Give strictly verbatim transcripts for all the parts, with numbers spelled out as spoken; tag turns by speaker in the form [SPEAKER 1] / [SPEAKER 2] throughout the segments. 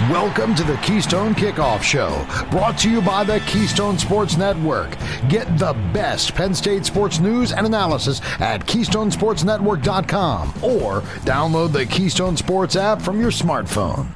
[SPEAKER 1] Welcome to the Keystone Kickoff Show, brought to you by the Keystone Sports Network. Get the best Penn State sports news and analysis at keystone sports network dot com or download the Keystone Sports app from your smartphone.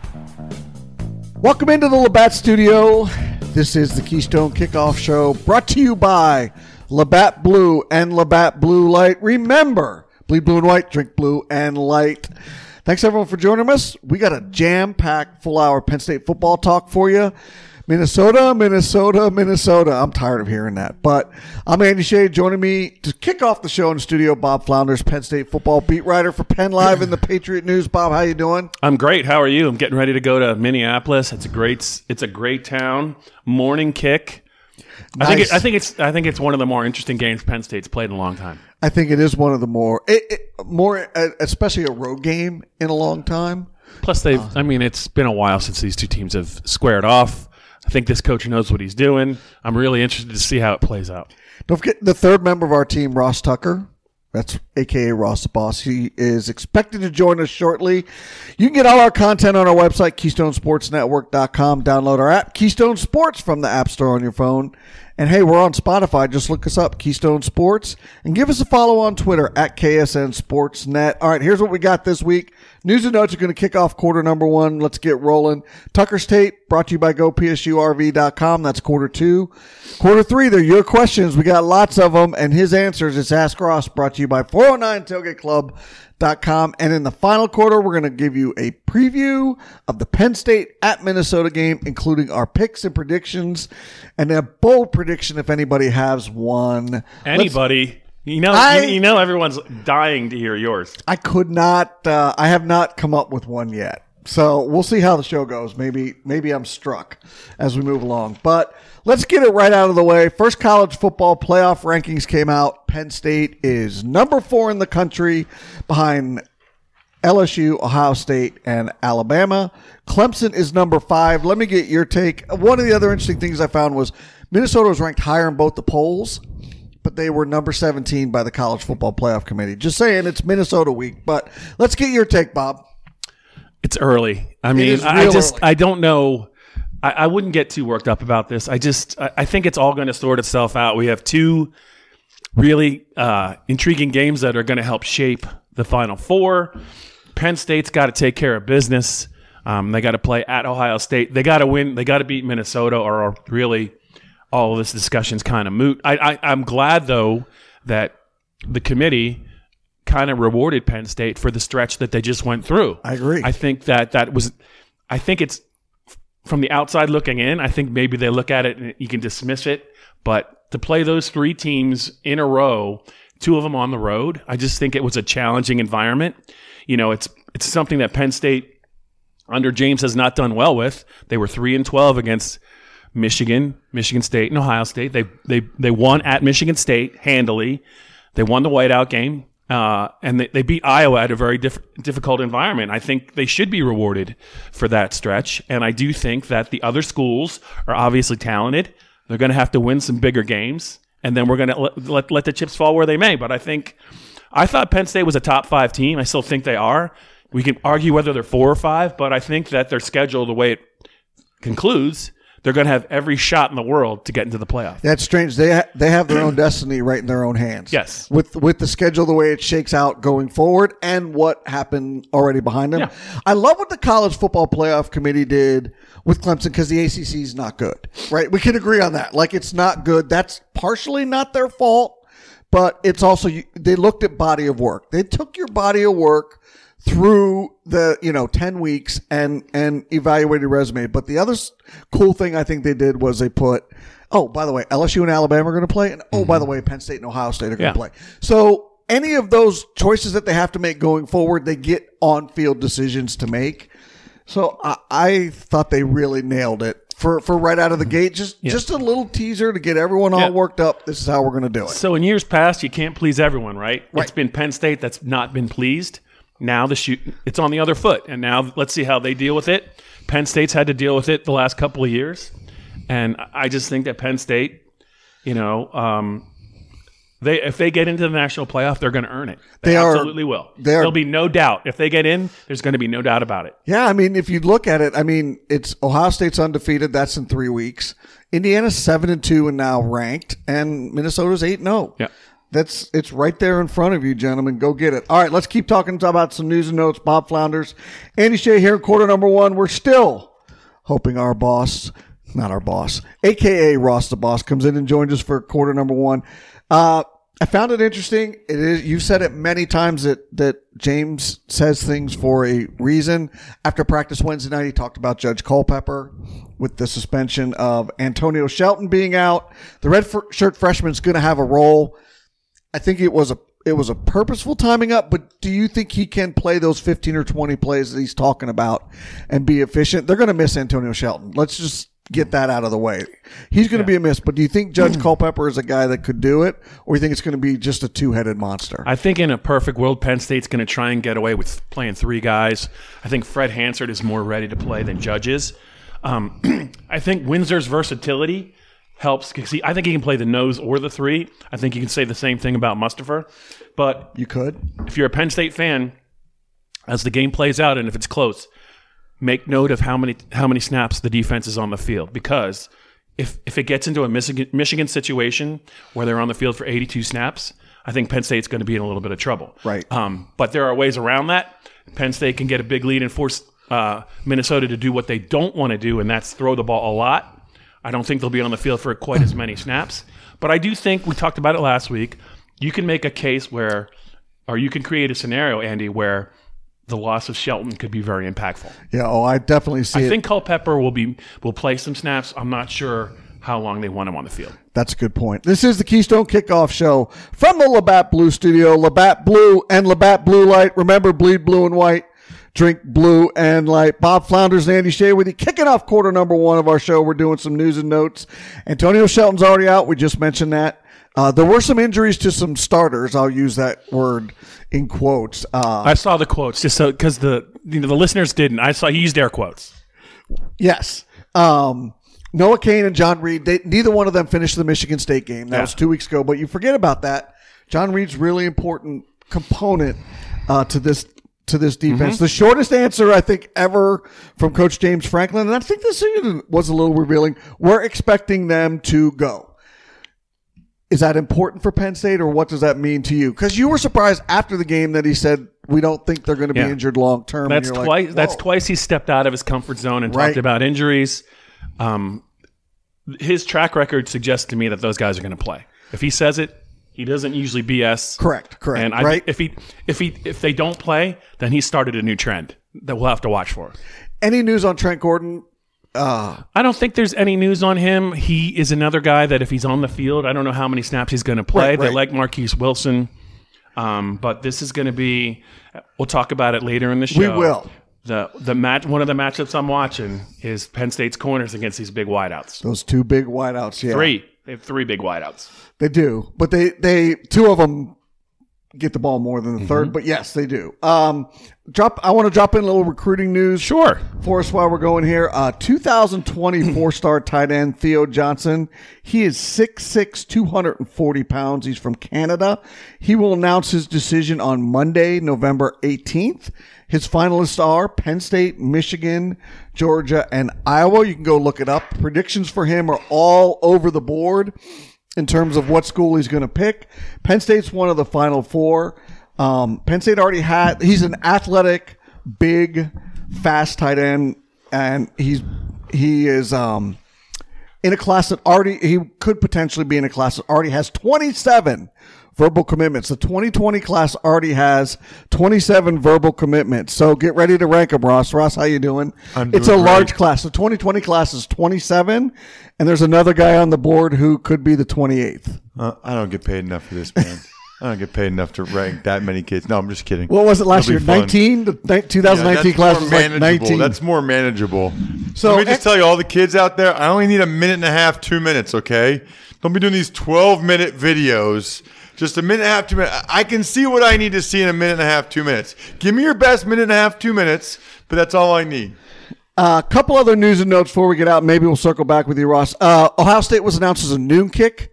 [SPEAKER 2] Welcome into the Labatt Studio. This is the Keystone Kickoff Show, brought to you by Labatt Blue and Labatt Blue Light. Remember, bleed blue and white, drink blue and light. Thanks, everyone, for joining us. We got a jam-packed full-hour Penn State football talk for you. Minnesota, Minnesota, Minnesota. I'm tired of hearing that. But I'm Andy Shea. Joining me to kick off the show in the studio, Bob Flounders, Penn State football beat writer for Penn Live and the Patriot News. Bob, how you doing?
[SPEAKER 3] I'm great. How are you? I'm getting ready to go to Minneapolis. It's a great, it's a great town. Morning kick.
[SPEAKER 2] Nice.
[SPEAKER 3] I think it, I think it's I think it's one of the more interesting games Penn State's played in a long time.
[SPEAKER 2] I think it is one of the more, it, it, more, uh, especially a road game in a long time.
[SPEAKER 3] Plus, they've. Uh, I mean, it's been a while since these two teams have squared off. I think this coach knows what he's doing. I'm really interested to see how it plays out.
[SPEAKER 2] Don't forget the third member of our team, Ross Tucker. That's a k a. Ross the Boss. He is expected to join us shortly. You can get all our content on our website, keystone sports network dot com. Download our app, Keystone Sports, from the App Store on your phone. And, hey, we're on Spotify. Just look us up, Keystone Sports. And give us a follow on Twitter, at K S N Sportsnet. All right, here's what we got this week. News and notes are going to kick off quarter number one. Let's get rolling. Tucker's Tape, brought to you by go P S U R V dot com. That's quarter two. Quarter three, they're your questions. We got lots of them. And his answers, it's Ask Ross, brought to you by four oh nine tailgate club dot com. And in the final quarter, we're going to give you a preview of the Penn State at Minnesota game, including our picks and predictions, and a bold prediction if anybody has one.
[SPEAKER 3] Anybody. Let's, you know,
[SPEAKER 2] I,
[SPEAKER 3] you know, everyone's dying to hear yours.
[SPEAKER 2] I could not, uh, I have not come up with one yet. So we'll see how the show goes. Maybe, maybe I'm struck as we move along, but let's get it right out of the way. First college football playoff rankings came out. Penn State is number four in the country behind L S U, Ohio State, and Alabama. Clemson is number five. Let me get your take. One of the other interesting things I found was Minnesota was ranked higher in both the polls, but they were number seventeen by the College Football Playoff Committee. Just saying, it's Minnesota week, but let's get your take, Bob.
[SPEAKER 3] It's early. I mean, I just, early. I don't know. I, I wouldn't get too worked up about this. I just, I, I think it's all going to sort itself out. We have two really uh, intriguing games that are going to help shape the Final Four. Penn State's got to take care of business. Um, they got to play at Ohio State. They got to win. They got to beat Minnesota, or really all of this discussion's kind of moot. I, I, I'm glad, though, that the committee kind of rewarded Penn State for the stretch that they just went through.
[SPEAKER 2] I agree.
[SPEAKER 3] I think that that was – I think it's – from the outside looking in, I think maybe they look at it and you can dismiss it. But to play those three teams in a row, two of them on the road, I just think it was a challenging environment. You know, it's it's something that Penn State under James has not done well with. They were three and twelve against Michigan, Michigan State, and Ohio State. They they they won at Michigan State handily. They won the whiteout game. Uh, and they, they beat Iowa at a very diff- difficult environment. I think they should be rewarded for that stretch. And I do think that the other schools are obviously talented. They're going to have to win some bigger games. And then we're going to let, let, let the chips fall where they may. But I think I thought Penn State was a top five team. I still think they are. We can argue whether they're four or five. But I think that their schedule, the way it concludes, they're going to have every shot in the world to get into the playoff.
[SPEAKER 2] That's strange. They ha- they have their own destiny right in their own hands.
[SPEAKER 3] Yes.
[SPEAKER 2] With with the schedule, the way it shakes out going forward and what happened already behind them.
[SPEAKER 3] Yeah.
[SPEAKER 2] I love what the College Football Playoff Committee did with Clemson because the A C C is not good, right? We can agree on that. Like, it's not good. That's partially not their fault, but it's also, they looked at body of work. They took your body of work through the, you know, ten weeks and, and evaluated resume. But the other cool thing I think they did was they put, oh, by the way, L S U and Alabama are going to play. And oh, mm-hmm. by the way, Penn State and Ohio State are going to
[SPEAKER 3] yeah.
[SPEAKER 2] play. So any of those choices that they have to make going forward, they get on-field decisions to make. So I, I thought they really nailed it for, for right out of the gate. Just
[SPEAKER 3] yeah.
[SPEAKER 2] just a little teaser to get everyone all
[SPEAKER 3] yeah.
[SPEAKER 2] worked up. This is how we're going to do it.
[SPEAKER 3] So in years past, you can't please everyone, right?
[SPEAKER 2] right?
[SPEAKER 3] It's been Penn State that's not been pleased. Now the shoot, it's on the other foot, and now let's see how they deal with it. Penn State's had to deal with it the last couple of years, and I just think that Penn State, you know, um, They if they get into the national playoff, they're going to earn it. They,
[SPEAKER 2] They are-
[SPEAKER 3] absolutely will.
[SPEAKER 2] they are-
[SPEAKER 3] There'll be no doubt. If they get in, there's going to be no doubt about it.
[SPEAKER 2] Yeah, I mean, if you look at it, I mean, it's Ohio State's undefeated. That's in three weeks. Indiana's seven and two and now ranked, and Minnesota's eight and zero.
[SPEAKER 3] Yeah.
[SPEAKER 2] That's it's right there in front of you, gentlemen. Go get it. All right, let's keep talking about some news and notes. Bob Flounders, Andy Shea here in quarter number one. We're still hoping our boss, not our boss, A K A Ross the Boss, comes in and joins us for quarter number one. Uh, I found it interesting. It is you've said it many times that that James says things for a reason. After practice Wednesday night, he talked about Judge Culpepper with the suspension of Antonio Shelton being out. The red f- shirt freshman is going to have a role. I think it was a it was a purposeful timing up, but do you think he can play those fifteen or twenty plays that he's talking about and be efficient? They're going to miss Antonio Shelton. Let's just get that out of the way. He's going to
[SPEAKER 3] Yeah.
[SPEAKER 2] be a miss, but do you think Judge Culpepper is a guy that could do it, or do you think it's going to be just a two-headed monster?
[SPEAKER 3] I think in a perfect world, Penn State's going to try and get away with playing three guys. I think Fred Hansard is more ready to play than Judge is. Um, I think Windsor's versatility helps because I think he can play the nose or the three. I think you can say the same thing about Mustafa. But
[SPEAKER 2] You could.
[SPEAKER 3] if you're a Penn State fan, as the game plays out and if it's close, make note of how many how many snaps the defense is on the field, because if if it gets into a Michigan, Michigan situation where they're on the field for eighty-two snaps, I think Penn State's going to be in a little bit of trouble.
[SPEAKER 2] Right.
[SPEAKER 3] Um, but there are ways around that. Penn State can get a big lead and force uh, Minnesota to do what they don't want to do, and that's throw the ball a lot. I don't think they'll be on the field for quite as many snaps. But I do think, we talked about it last week, you can make a case where, or you can create a scenario, Andy, where the loss of Shelton could be very impactful.
[SPEAKER 2] Yeah, oh, I definitely see
[SPEAKER 3] I
[SPEAKER 2] it.
[SPEAKER 3] think Culpepper will be will play some snaps. I'm not sure how long they want him on the field.
[SPEAKER 2] That's a good point. This is the Keystone Kickoff Show from the Labatt Blue Studio. Labatt Blue and Labatt Blue Light. Remember, bleed blue and white. Drink blue and light. Bob Flounders and Andy Shea with you. Kicking off quarter number one of our show. We're doing some news and notes. Antonio Shelton's already out. We just mentioned that. Uh, there were some injuries to some starters. I'll use that word in quotes. Uh,
[SPEAKER 3] I saw the quotes just so because the you know the listeners didn't. I saw he used air quotes.
[SPEAKER 2] yes. Um, Noah Kane and John Reed, they, neither one of them finished the Michigan State game. That
[SPEAKER 3] Yeah.
[SPEAKER 2] was two weeks ago, but you forget about that. John Reed's really important component uh, to this to this defense.
[SPEAKER 3] Mm-hmm.
[SPEAKER 2] The shortest answer, I think, ever from Coach James Franklin, and I think this was a little revealing, we're expecting them to go. Is that important for Penn State, or what does that mean to you? Because you were surprised after the game that he said, we don't think they're going to be
[SPEAKER 3] Yeah.
[SPEAKER 2] injured long term.
[SPEAKER 3] That's
[SPEAKER 2] and you're
[SPEAKER 3] twice.
[SPEAKER 2] Like,
[SPEAKER 3] that's
[SPEAKER 2] whoa.
[SPEAKER 3] twice he stepped out of his comfort zone and
[SPEAKER 2] Right.
[SPEAKER 3] talked about injuries. Um, his track record suggests to me that those guys are going to play. If he says it, he doesn't usually B S.
[SPEAKER 2] Correct, correct.
[SPEAKER 3] And I,
[SPEAKER 2] right?
[SPEAKER 3] if he if he if they don't play, then he started a new trend that we'll have to watch for.
[SPEAKER 2] Any news on Trent Gordon? Uh,
[SPEAKER 3] I don't think there's any news on him. He is another guy that if he's on the field, I don't know how many snaps he's going to play.
[SPEAKER 2] Right,
[SPEAKER 3] They
[SPEAKER 2] right.
[SPEAKER 3] like Marquise Wilson. Um, but this is going to be, we'll talk about it later in the show.
[SPEAKER 2] We will.
[SPEAKER 3] The the match, one of the matchups I'm watching is Penn State's corners against these big wideouts.
[SPEAKER 2] those two big wideouts, yeah.
[SPEAKER 3] Three. They have three big wideouts.
[SPEAKER 2] They do, but they they two of them get the ball more than the
[SPEAKER 3] Mm-hmm.
[SPEAKER 2] third. But yes, they do. Um, drop. I want to drop in a little recruiting news.
[SPEAKER 3] Sure.
[SPEAKER 2] For us while we're going here. Uh, two thousand twenty four-star tight end Theo Johnson. He is six six, two hundred forty pounds. He's from Canada. He will announce his decision on Monday, November eighteenth. His finalists are Penn State, Michigan, Georgia, and Iowa. You can go look it up. Predictions for him are all over the board in terms of what school he's going to pick. Penn State's one of the final four. Um, Penn State already had, he's an athletic, big, fast tight end, and he's, he is, um, in a class that already, he could potentially be in a class that already has twenty-seven verbal commitments. The twenty twenty class already has twenty-seven verbal commitments. So get ready to rank them, Ross. Ross, how you doing?
[SPEAKER 4] I'm
[SPEAKER 2] It's
[SPEAKER 4] doing
[SPEAKER 2] a
[SPEAKER 4] great.
[SPEAKER 2] large class. The twenty twenty class is twenty-seven, and there's another guy on the board who could be the twenty-eighth.
[SPEAKER 4] Uh, I don't get paid enough for this, man. I don't get paid enough to rank that many kids. No, I'm just kidding.
[SPEAKER 2] What was it last
[SPEAKER 4] It'll
[SPEAKER 2] year?
[SPEAKER 4] be fun.
[SPEAKER 2] nineteen? The ni- twenty
[SPEAKER 4] Yeah,
[SPEAKER 2] nineteen
[SPEAKER 4] that's
[SPEAKER 2] class
[SPEAKER 4] more
[SPEAKER 2] was like
[SPEAKER 4] manageable.
[SPEAKER 2] nineteen.
[SPEAKER 4] That's more manageable.
[SPEAKER 2] So-
[SPEAKER 4] Let me just tell you, all the kids out there, I only need a minute and a half, two minutes, okay? Don't be doing these twelve-minute videos. Just a minute and a half, two minutes. I I can see what I need to see in a minute and a half, two minutes. Give me your best minute and a half, two minutes, but that's all I need.
[SPEAKER 2] A uh, couple other news and notes before we get out. Maybe we'll circle back with you, Ross. Uh, Ohio State was announced as a noon kick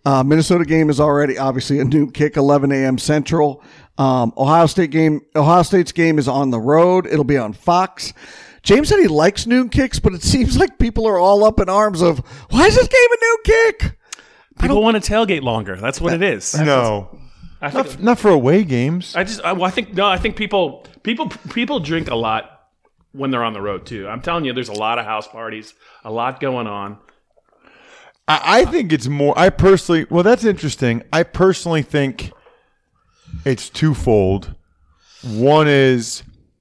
[SPEAKER 2] Uh, Minnesota game is already obviously a noon kick, eleven a.m. Central. Um, Ohio State game, Ohio State's game is on the road. It'll be on Fox. James said he likes noon kicks, but it seems like people are all up in arms of, why is this game a noon kick?
[SPEAKER 3] People want to tailgate longer. That's what it is.
[SPEAKER 4] No.
[SPEAKER 3] I
[SPEAKER 4] Not,
[SPEAKER 3] think,
[SPEAKER 4] not for away games.
[SPEAKER 3] I just, I, well, I think, no, I think people, people, people drink a lot when they're on the road too. I'm telling you, there's a lot of house parties, a lot going on.
[SPEAKER 4] I, I think it's more. I personally, well, that's interesting. I personally think it's twofold. One is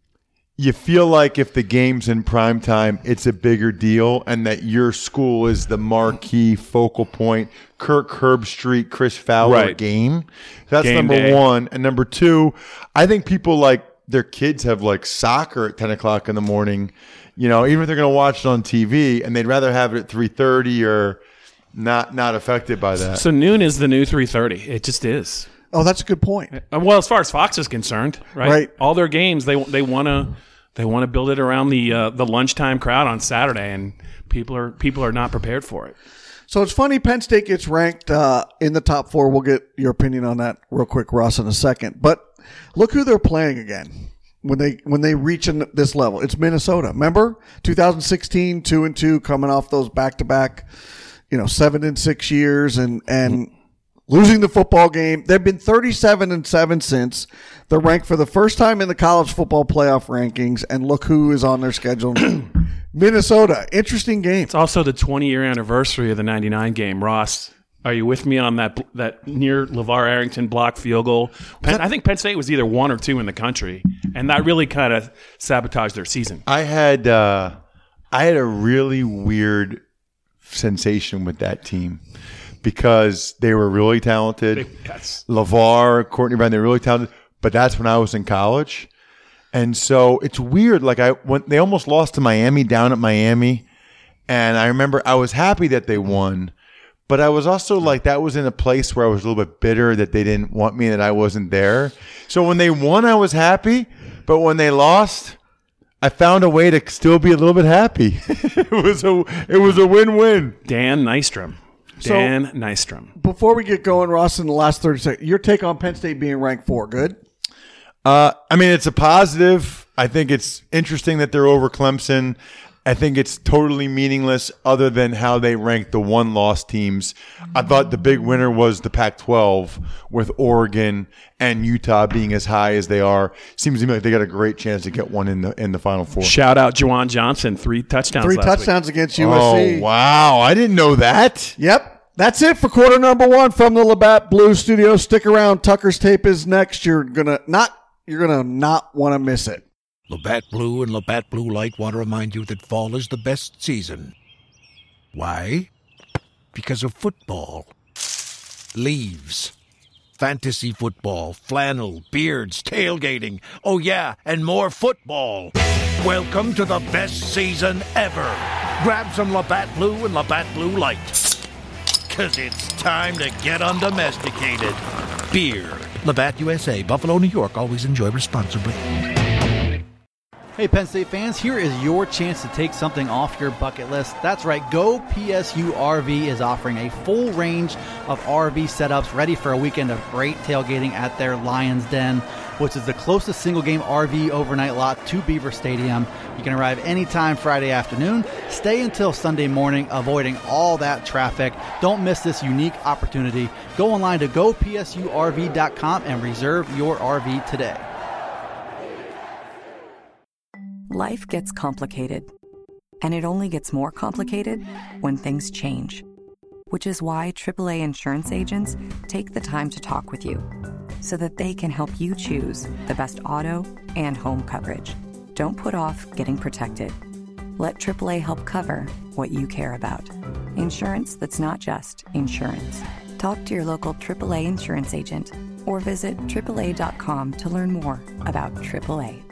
[SPEAKER 4] you feel like if the game's in prime time, it's a bigger deal, and that your school is the marquee focal point. Kirk Herbstreit, Chris Fowler
[SPEAKER 3] Right.
[SPEAKER 4] game. That's
[SPEAKER 3] Game
[SPEAKER 4] number
[SPEAKER 3] day.
[SPEAKER 4] one. And number two, I think people like their kids have like soccer at ten o'clock in the morning. You know, even if they're going to watch it on T V, and they'd rather have it at three thirty or not not affected by that.
[SPEAKER 3] So noon is the new three thirty. It just is.
[SPEAKER 2] Oh, that's a good point.
[SPEAKER 3] Uh, Well, as far as Fox is concerned, right?
[SPEAKER 2] Right.
[SPEAKER 3] All their games, they they want to they want to build it around the uh, the lunchtime crowd on Saturday, and people are people are not prepared for it.
[SPEAKER 2] So it's funny, Penn State gets ranked uh, in the top four. We'll get your opinion on that real quick, Ross, in a second. But look who they're playing again when they when they reach in this level. It's Minnesota. Remember, twenty sixteen, two and two, coming off those back to back, you know, seven and six years, and and losing the football game. They've been thirty-seven and seven since. They're ranked for the first time in the college football playoff rankings, and look who is on their schedule. Minnesota. Interesting game.
[SPEAKER 3] It's also the twenty-year anniversary of the ninety-nine game. Ross, are you with me on that that near LeVar Arrington block field goal? Penn, I think Penn State was either one or two in the country, and that really kind of sabotaged their season.
[SPEAKER 4] I had uh, I had a really weird sensation with that team because they were really talented.
[SPEAKER 3] Yes.
[SPEAKER 4] LeVar, Courtney Brown, they're really talented. But that's when I was in college. And so it's weird. Like I when they almost lost to Miami down at Miami. And I remember I was happy that they won. But I was also like, that was in a place where I was a little bit bitter that they didn't want me, that I wasn't there. So when they won, I was happy. But when they lost, I found a way to still be a little bit happy. it was a it was a win-win.
[SPEAKER 3] Dan Nystrom. Dan so, Nystrom.
[SPEAKER 2] Before we get going, Ross, in the last thirty seconds, your take on Penn State being ranked four, good?
[SPEAKER 4] Uh, I mean, it's a positive. I think it's interesting that they're over Clemson. I think it's totally meaningless other than how they rank the one-loss teams. I thought the big winner was the Pac twelve with Oregon and Utah being as high as they are. Seems to me like they got a great chance to get one in the in the Final Four.
[SPEAKER 3] Shout out Juwan Johnson, three touchdowns
[SPEAKER 2] Three
[SPEAKER 3] last
[SPEAKER 2] touchdowns
[SPEAKER 3] week.
[SPEAKER 2] against U S C.
[SPEAKER 4] Oh, wow. I didn't know that.
[SPEAKER 2] Yep. That's it for quarter number one from the Labatt Blue Studio. Stick around. Tucker's tape is next. You're gonna not you're gonna not want to miss it.
[SPEAKER 5] Labatt Blue and Labatt Blue Light want to remind you that fall is the best season. Why? Because of football. Leaves. Fantasy football, flannel, beards, tailgating. Oh yeah, and more football. Welcome to the best season ever. Grab some Labatt Blue and Labatt Blue Light. Cause it's time to get undomesticated. Beer. Labatt U S A, Buffalo, New York. Always enjoy responsibly.
[SPEAKER 6] Hey Penn State fans, here is your chance to take something off your bucket list. That's right, Go P S U R V is offering a full range of R V setups ready for a weekend of great tailgating at their Lions Den, which is the closest single-game R V overnight lot to Beaver Stadium. You can arrive anytime Friday afternoon, stay until Sunday morning, avoiding all that traffic. Don't miss this unique opportunity. Go online to go P S U R V dot com and reserve your R V today.
[SPEAKER 7] Life gets complicated, and it only gets more complicated when things change, which is why triple A insurance agents take the time to talk with you so that they can help you choose the best auto and home coverage. Don't put off getting protected. Let triple A help cover what you care about. Insurance that's not just insurance. Talk to your local triple A insurance agent or visit triple A dot com to learn more about triple A.